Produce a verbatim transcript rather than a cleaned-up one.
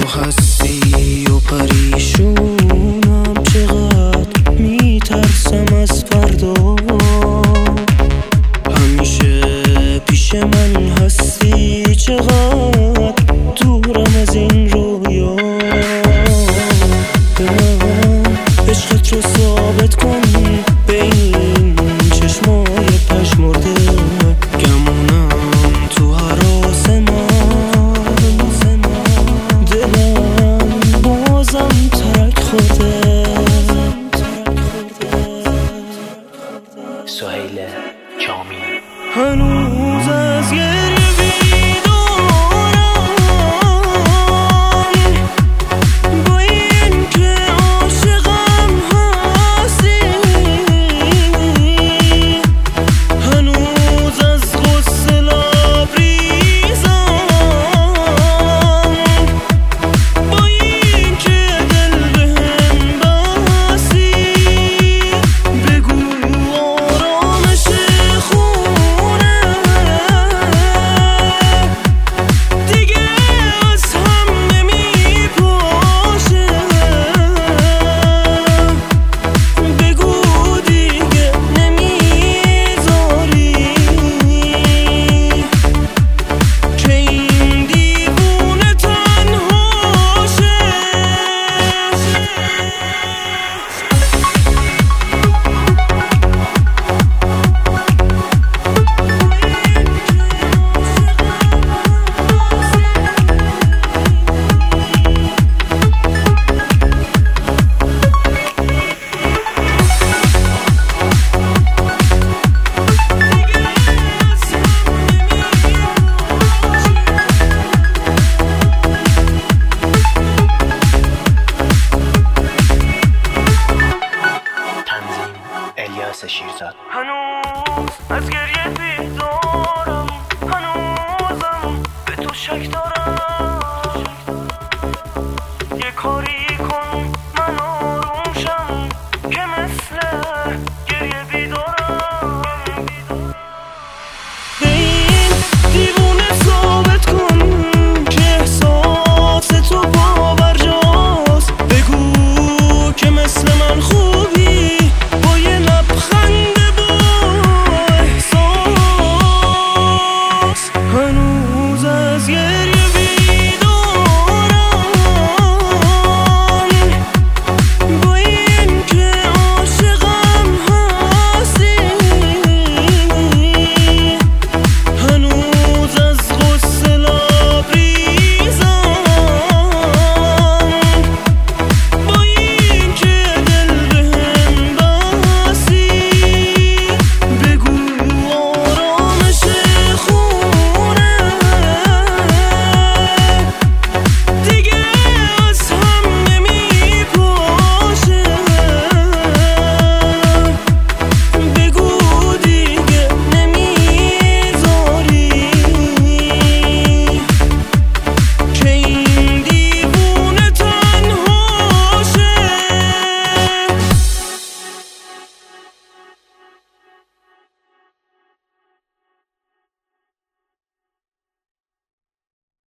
تو هستی و پریشونم، چقدر میترسم از فردا. همیشه پیش من هستی، چقدر دورم از این رویا. عشقت رو ثابت کن به این چشمای پشمرده، گمونم تو هراس من، دلم بازم ترک خورده. سهیل کامی هنوز از گریه الیاس شیرزاد. هنوز از گریه